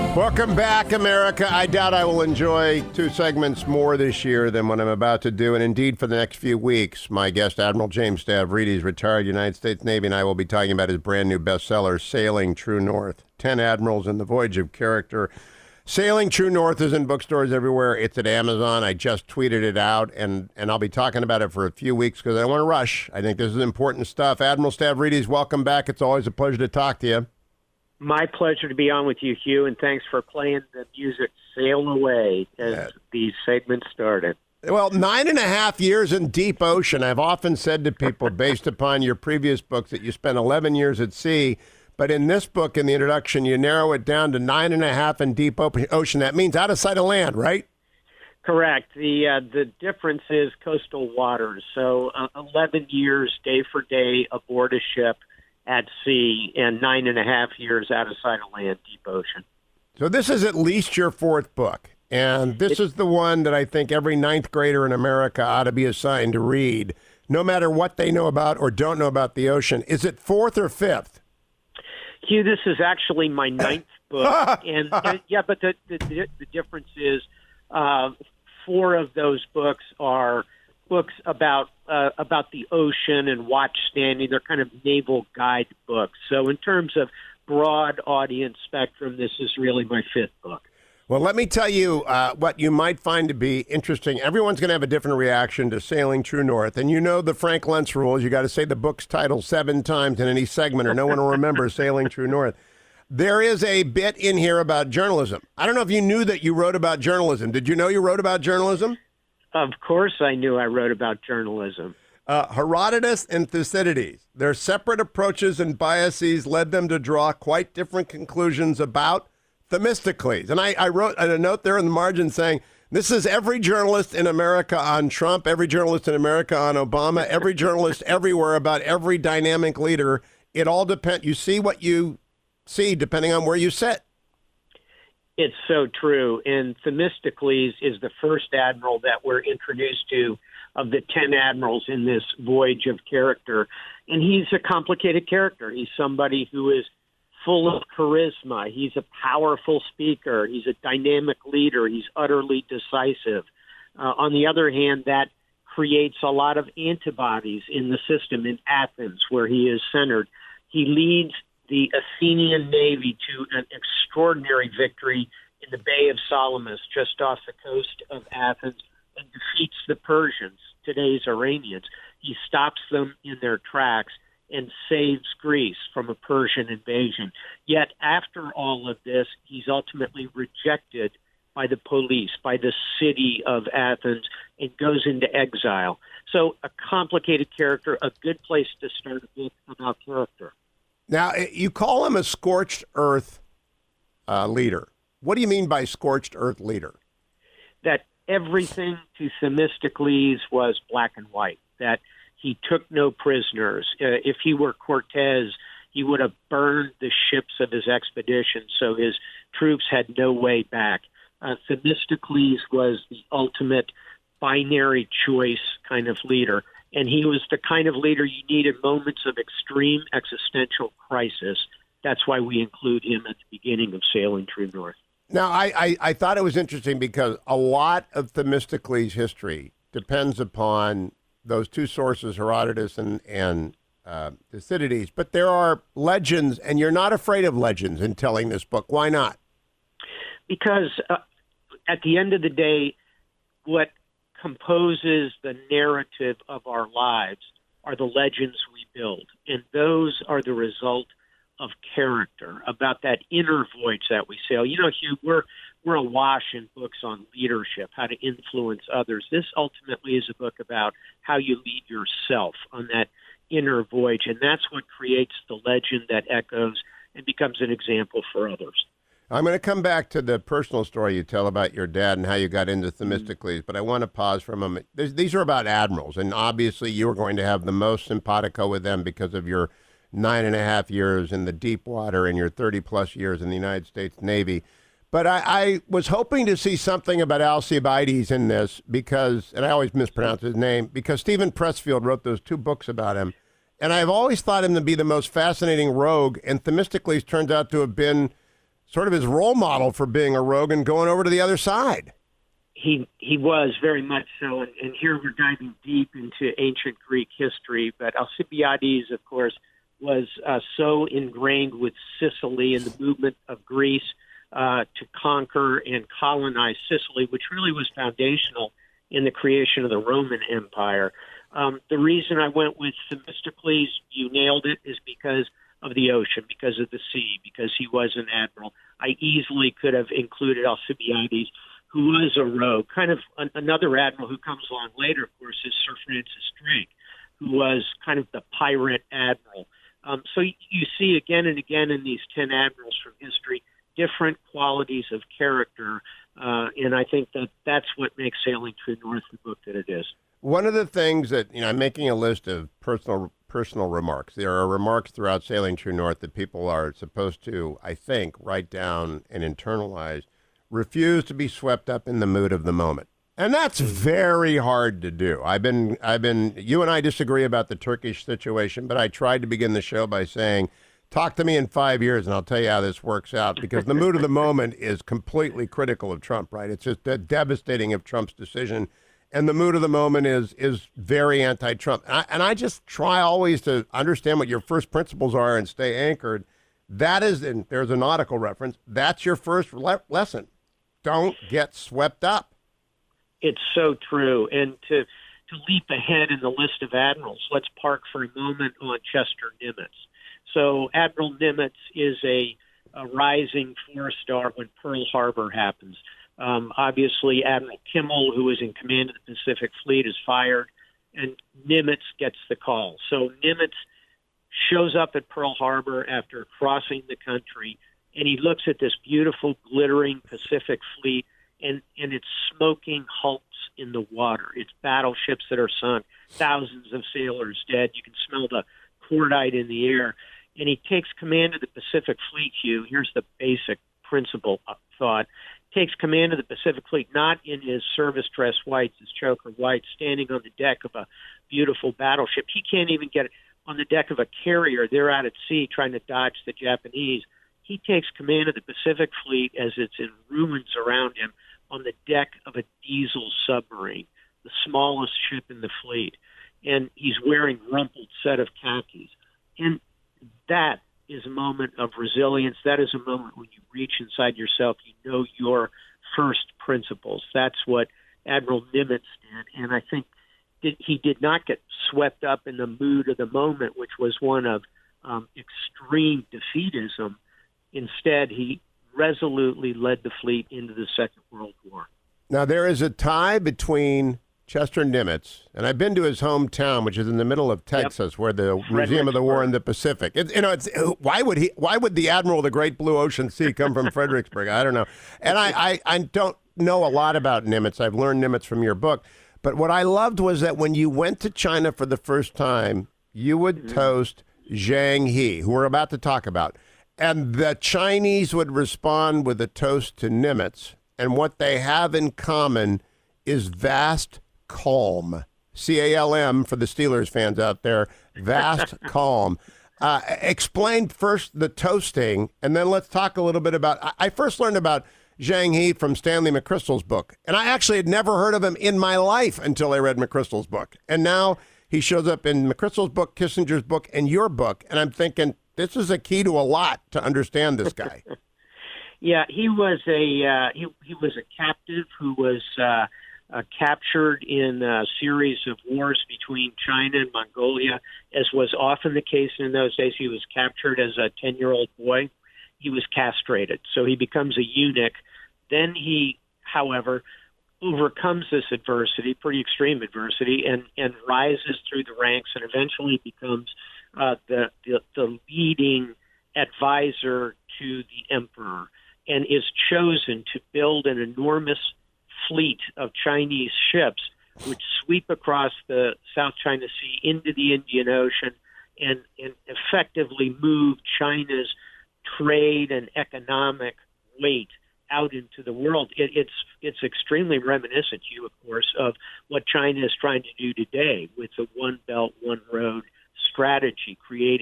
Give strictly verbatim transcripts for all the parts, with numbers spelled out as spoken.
Welcome back, America. I doubt I will enjoy two segments more this year than what I'm about to do. And indeed, for the next few weeks, my guest, Admiral James Stavridis, retired United States Navy, and I will be talking about his brand new bestseller, Sailing True North, ten Admirals and the Voyage of Character. Sailing True North is in bookstores everywhere. It's at Amazon. I just tweeted it out, and, and I'll be talking about it for a few weeks because I don't want to rush. I think this is important stuff. Admiral Stavridis, welcome back. It's always a pleasure to talk to you. My pleasure to be on with you, Hugh, and thanks for playing the music Sail Away as yeah. these segments started. Well, nine and a half years in deep ocean. I've often said to people, based upon your previous books, that you spent eleven years at sea. But in this book, in the introduction, you narrow it down to nine and a half in deep ocean. That means out of sight of land, right? Correct. The uh, the difference is coastal waters. So uh, eleven years, day for day, aboard a ship at sea, and nine and a half years out of sight of land, deep ocean. So this is at least your fourth book, and this it, is the one that I think every ninth grader in America ought to be assigned to read, no matter what they know about or don't know about the ocean. Is it fourth or fifth? Hugh, this is actually my ninth book, and, and yeah, but the, the the difference is uh, four of those books are books about uh, about the ocean and watch standing. They're kind of naval guide books. So in terms of broad audience spectrum, this is really my fifth book. Well, let me tell you uh, what you might find to be interesting. Everyone's going to have a different reaction to Sailing True North. And you know the Frank Luntz rules. You got to say the book's title seven times in any segment or no one will remember Sailing True North. There is a bit in here about journalism. I don't know if you knew that you wrote about journalism. Did you know you wrote about journalism? Of course I knew I wrote about journalism. Uh, Herodotus and Thucydides. Their separate approaches and biases led them to draw quite different conclusions about Themistocles. And I, I wrote a note there in the margin saying, this is every journalist in America on Trump, every journalist in America on Obama, every journalist everywhere about every dynamic leader. It all depends. You see what you see depending on where you sit. It's so true. And Themistocles is the first admiral that we're introduced to of the ten admirals in this voyage of character. And he's a complicated character. He's somebody who is full of charisma. He's a powerful speaker. He's a dynamic leader. He's utterly decisive. Uh, on the other hand, that creates a lot of antibodies in the system in Athens, where he is centered. He leads the Athenian navy to an extraordinary victory in the Bay of Salamis, just off the coast of Athens, and defeats the Persians, today's Iranians. He stops them in their tracks and saves Greece from a Persian invasion. Yet after all of this, he's ultimately rejected by the police, by the city of Athens, and goes into exile. So a complicated character, a good place to start a book about character. Now, you call him a scorched earth uh, leader. What do you mean by scorched earth leader? That everything to Themistocles was black and white, that he took no prisoners. Uh, if he were Cortez, he would have burned the ships of his expedition, so his troops had no way back. Uh, Themistocles was the ultimate binary choice kind of leader, and he was the kind of leader you need in moments of extreme existential crisis. That's why we include him at the beginning of Sailing True North. Now, I, I, I thought it was interesting because a lot of Themistocles' history depends upon those two sources, Herodotus and, and uh, Thucydides. But there are legends, and you're not afraid of legends in telling this book. Why not? Because uh, at the end of the day, what composes the narrative of our lives are the legends we build. And those are the result of character, about that inner voyage that we sail. You know, Hugh, we're we're awash in books on leadership, how to influence others. This ultimately is a book about how you lead yourself on that inner voyage, and that's what creates the legend that echoes and becomes an example for others. I'm going to come back to the personal story you tell about your dad and how you got into Themistocles, mm-hmm. but I want to pause for a moment. There's, these are about admirals, and obviously you were going to have the most simpatico with them because of your nine and a half years in the deep water and your thirty-plus years in the United States Navy. But I, I was hoping to see something about Alcibiades in this because, and I always mispronounce his name, because Stephen Pressfield wrote those two books about him. And I've always thought him to be the most fascinating rogue, and Themistocles turns out to have been sort of his role model for being a rogue and going over to the other side. He he was very much so, and, and here we're diving deep into ancient Greek history. But Alcibiades, of course, was uh, so ingrained with Sicily and the movement of Greece uh, to conquer and colonize Sicily, which really was foundational in the creation of the Roman Empire. Um, the reason I went with Themistocles, you nailed it, is because of the ocean, because of the sea, because he was an admiral. I easily could have included Alcibiades, who was a rogue. Kind of an, another admiral who comes along later, of course, is Sir Francis Drake, who was kind of the pirate admiral. Um, so you, you see again and again in these ten admirals from history different qualities of character, uh, and I think that that's what makes Sailing True North the book that it is. One of the things that, you know, I'm making a list of personal personal remarks. There are remarks throughout Sailing True North that people are supposed to, I think, write down and internalize. Refuse to be swept up in the mood of the moment. And that's very hard to do. I've been, I've been, you and I disagree about the Turkish situation, but I tried to begin the show by saying, talk to me in five years and I'll tell you how this works out, because the mood of the moment is completely critical of Trump, right? It's just devastating of Trump's decision. And the mood of the moment is is very anti-Trump. And I, and I just try always to understand what your first principles are and stay anchored. That is, and there's a nautical reference, that's your first le- lesson. Don't get swept up. It's so true. And to to leap ahead in the list of admirals, let's park for a moment on Chester Nimitz. So Admiral Nimitz is a, a rising four-star when Pearl Harbor happens. Um, obviously, Admiral Kimmel, who is in command of the Pacific Fleet, is fired, and Nimitz gets the call. So Nimitz shows up at Pearl Harbor after crossing the country, and he looks at this beautiful, glittering Pacific Fleet, and, and it's smoking hulks in the water. It's battleships that are sunk, thousands of sailors dead. You can smell the cordite in the air. And he takes command of the Pacific Fleet, Hugh. Here's the basic principle thought. Takes command of the Pacific Fleet, not in his service dress whites, his choker whites, standing on the deck of a beautiful battleship. He can't even get on the deck of a carrier. They're out at sea trying to dodge the Japanese. He takes command of the Pacific Fleet as it's in ruins around him on the deck of a diesel submarine, the smallest ship in the fleet. And he's wearing rumpled set of khakis. And that is a moment of resilience. That is a moment when you reach inside yourself, you know your first principles. That's what Admiral Nimitz did. And I think that he did not get swept up in the mood of the moment, which was one of um, extreme defeatism. Instead, he resolutely led the fleet into the Second World War. Now, there is a tie between Chester Nimitz, and I've been to his hometown, which is in the middle of Texas, yep. where the Museum of the War in the Pacific. It, you know, it's why would he? Why would the Admiral of the Great Blue Ocean Sea come from Fredericksburg? I don't know, and I, I, I don't know a lot about Nimitz. I've learned Nimitz from your book, but what I loved was that when you went to China for the first time, you would mm-hmm. toast Zhang He, who we're about to talk about, and the Chinese would respond with a toast to Nimitz, and what they have in common is vast calm. C A L M for the Steelers fans out there. Vast calm. Uh, explain first the toasting, and then let's talk a little bit about. I, I first learned about Zhang He from Stanley McChrystal's book, and I actually had never heard of him in my life until I read McChrystal's book. And now he shows up in McChrystal's book, Kissinger's book, and your book, and I'm thinking this is a key to a lot to understand this guy. Yeah, he was a uh, he he was a captive who was. Uh, Uh, captured in a series of wars between China and Mongolia, as was often the case in those days. He was captured as a ten-year-old boy. He was castrated, so he becomes a eunuch. Then he, however, overcomes this adversity, pretty extreme adversity, and, and rises through the ranks and eventually becomes uh, the, the, the leading advisor to the emperor and is chosen to build an enormous fleet of Chinese ships which sweep across the South China Sea into the Indian Ocean and, and effectively move China's trade and economic weight out into the world. It, it's it's extremely reminiscent, you of course, of what China is trying to do today with the One Belt, One Road strategy, creating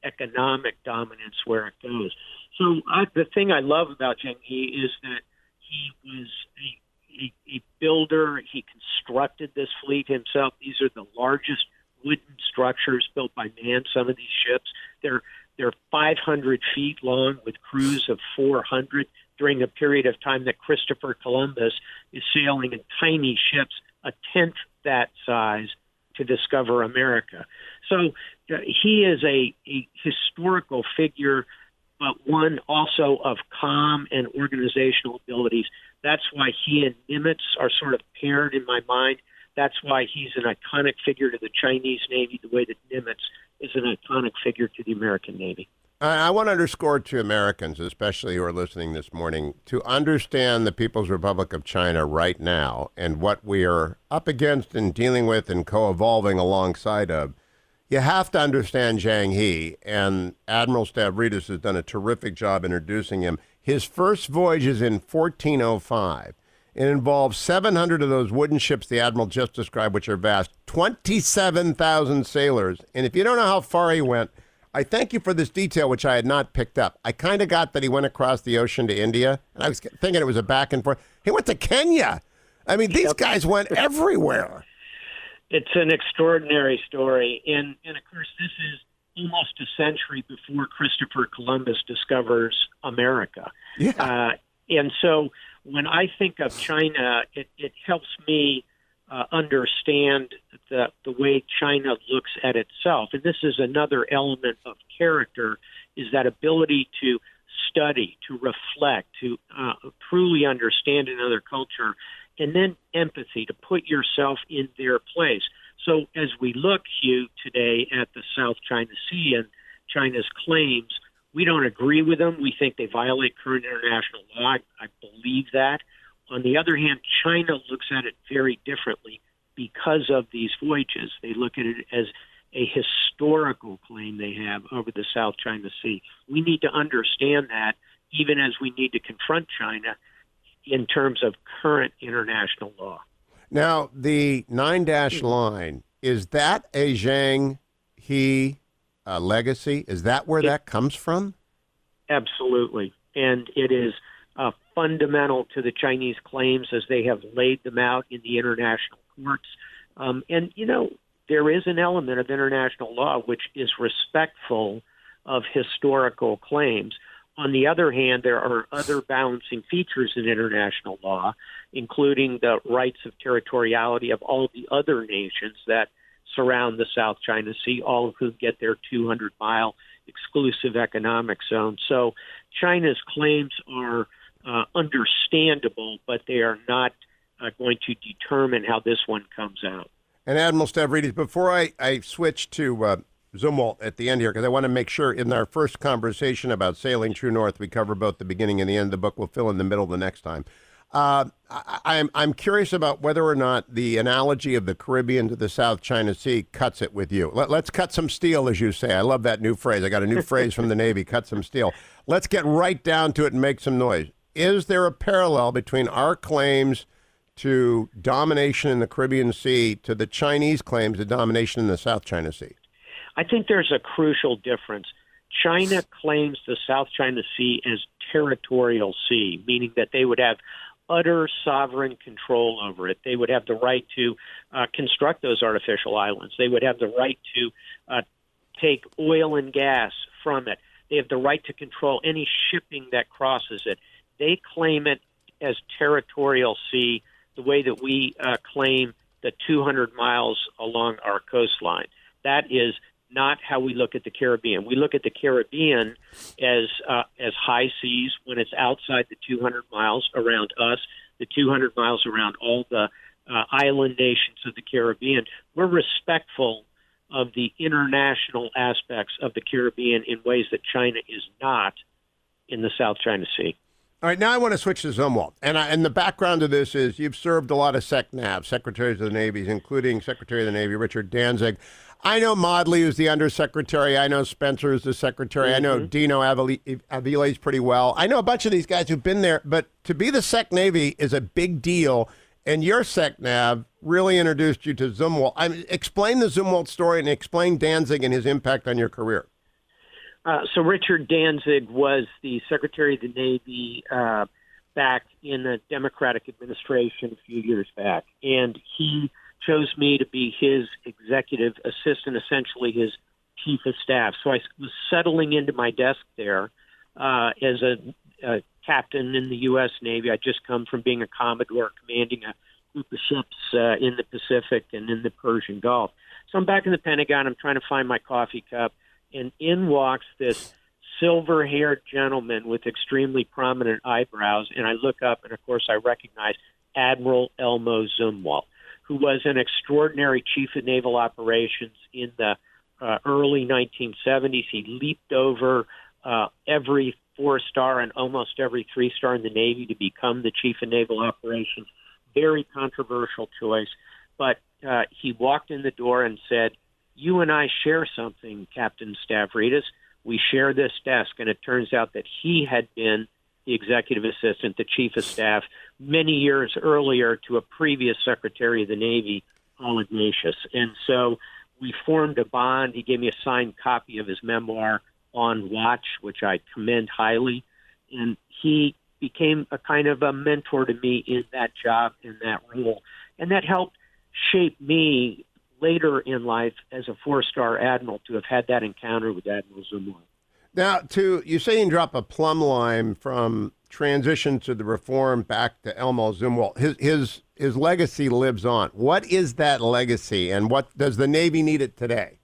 economic dominance where it goes. So I, the thing I love about Zheng He is that he was a, a, a builder. He constructed this fleet himself. These are the largest wooden structures built by man, some of these ships. They're, they're five hundred feet long with crews of four hundred during a period of time that Christopher Columbus is sailing in tiny ships, a tenth that size, to discover America. So uh, he is a, a historical figure, but one also of calm and organizational abilities. That's why he and Nimitz are sort of paired in my mind. That's why he's an iconic figure to the Chinese Navy, the way that Nimitz is an iconic figure to the American Navy. I want to underscore to Americans, especially who are listening this morning, to understand the People's Republic of China right now and what we are up against and dealing with and co-evolving alongside of. You have to understand Zheng He, and Admiral Stavridis has done a terrific job introducing him. His first voyage is in fourteen oh five. It involves seven hundred of those wooden ships the Admiral just described, which are vast, twenty-seven thousand sailors. And if you don't know how far he went, I thank you for this detail, which I had not picked up. I kind of got that he went across the ocean to India, and I was thinking it was a back and forth. He went to Kenya. I mean, these Yep. guys went everywhere. It's an extraordinary story. And, and of course, this is almost a century before Christopher Columbus discovers America. Yeah. Uh, and so when I think of China, it, it helps me uh, understand the, the way China looks at itself. And this is another element of character, is that ability to study, to reflect, to uh, truly understand another culture, and then empathy, to put yourself in their place. So as we look, Hugh, today at the South China Sea and China's claims, we don't agree with them. We think they violate current international law. I, I believe that. On the other hand, China looks at it very differently because of these voyages. They look at it as a historical claim they have over the South China Sea. We need to understand that, even as we need to confront China in terms of current international law. Now, the nine-dash line, is that a Zheng He uh, legacy? Is that where It- that comes from? Absolutely. And it is uh, fundamental to the Chinese claims as they have laid them out in the international courts. Um, and, you know, there is an element of international law which is respectful of historical claims. On the other hand, there are other balancing features in international law, including the rights of territoriality of all of the other nations that surround the South China Sea, all of whom get their two hundred mile exclusive economic zone. So China's claims are uh, understandable, but they are not uh, going to determine how this one comes out. And Admiral Stavridis, before I, I switch to uh, Zumwalt at the end here, because I want to make sure in our first conversation about Sailing True North, we cover both the beginning and the end of the book. We'll fill in the middle the next time. Uh, I, I'm, I'm curious about whether or not the analogy of the Caribbean to the South China Sea cuts it with you. Let, let's cut some steel, as you say. I love that new phrase. I got a new phrase from the Navy, cut some steel. Let's get right down to it and make some noise. Is there a parallel between our claims to domination in the Caribbean Sea to the Chinese claims to domination in the South China Sea? I think there's a crucial difference. China claims the South China Sea as territorial sea, meaning that they would have utter sovereign control over it. They would have the right to uh, construct those artificial islands. They would have the right to uh, take oil and gas from it. They have the right to control any shipping that crosses it. They claim it as territorial sea the way that we uh, claim the two hundred miles along our coastline. That is not how we look at the Caribbean. We look at the Caribbean as uh, as high seas when it's outside the two hundred miles around us, the two hundred miles around all the uh, island nations of the Caribbean. We're respectful of the international aspects of the Caribbean in ways that China is not in the South China Sea. All right, now I want to switch to Zumwalt. And, I, and the background of this is you've served a lot of SecNav, Secretaries of the Navy, including Secretary of the Navy Richard Danzig. I know Modley, who's the Undersecretary. I know Spencer, who's the Secretary. Mm-hmm. I know Dino Avile- Aviles pretty well. I know a bunch of these guys who've been there. But to be the Sec Navy is a big deal. And your SecNav really introduced you to Zumwalt. I mean, explain the Zumwalt story and explain Danzig and his impact on your career. Uh, so Richard Danzig was the Secretary of the Navy uh, back in the Democratic administration a few years back, and he chose me to be his executive assistant, essentially his chief of staff. So I was settling into my desk there uh, as a, a captain in the U S Navy. I just come from being a Commodore commanding a group of ships uh, in the Pacific and in the Persian Gulf. So I'm back in the Pentagon. I'm trying to find my coffee cup, and in walks this silver-haired gentleman with extremely prominent eyebrows, and I look up, and of course I recognize Admiral Elmo Zumwalt, who was an extraordinary chief of naval operations in the uh, early nineteen seventies. He leaped over uh, every four-star and almost every three-star in the Navy to become the chief of naval operations. Very controversial choice, but uh, he walked in the door and said, "You and I share something, Captain Stavridis. We share this desk." And it turns out that he had been the executive assistant, the chief of staff, many years earlier to a previous Secretary of the Navy, Paul Ignatius. And so we formed a bond. He gave me a signed copy of his memoir, On Watch, which I commend highly. And he became a kind of a mentor to me in that job, in that role. And that helped shape me later in life as a four-star admiral to have had that encounter with Admiral Zumwalt. Now, to you say you drop a plumb line from transition to the reform back to Elmo Zumwalt. His his his legacy lives on. What is that legacy, and what does the Navy need it today?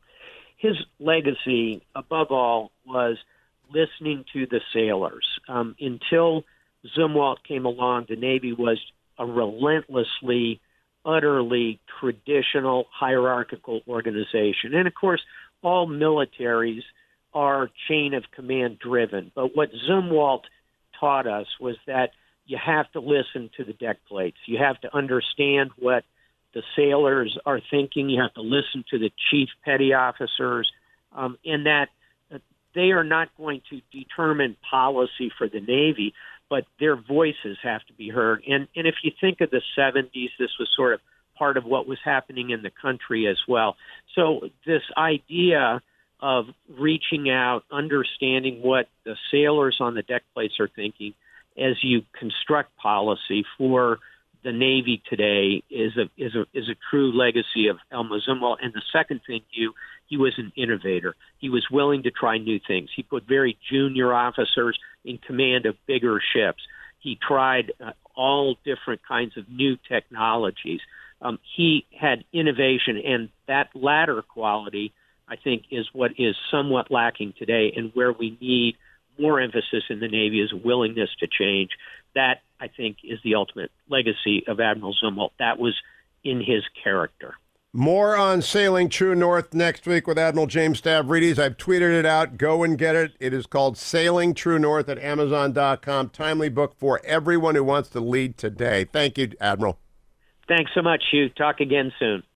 His legacy, above all, was listening to the sailors. Um, until Zumwalt came along, the Navy was a relentlessly, utterly traditional, hierarchical organization. And, of course, all militaries are chain of command driven. But what Zumwalt taught us was that you have to listen to the deck plates. You have to understand what the sailors are thinking. You have to listen to the chief petty officers, um, and that uh, they are not going to determine policy for the Navy, but their voices have to be heard. And, and if you think of the seventies, this was sort of part of what was happening in the country as well. So this idea of reaching out, understanding what the sailors on the deck plates are thinking as you construct policy for the Navy today is a is a is a true legacy of Elmo Zumwalt. And the second thing, you he was an innovator. He was willing to try new things. He put very junior officers in command of bigger ships. He tried uh, all different kinds of new technologies. Um, he had innovation, and that latter quality, I think, is what is somewhat lacking today, and where we need more emphasis in the Navy is willingness to change. That, I think, is the ultimate legacy of Admiral Zumwalt. That was in his character. More on Sailing True North next week with Admiral James Stavridis. I've tweeted it out. Go and get it. It is called Sailing True North at Amazon dot com. Timely book for everyone who wants to lead today. Thank you, Admiral. Thanks so much, Hugh. Talk again soon.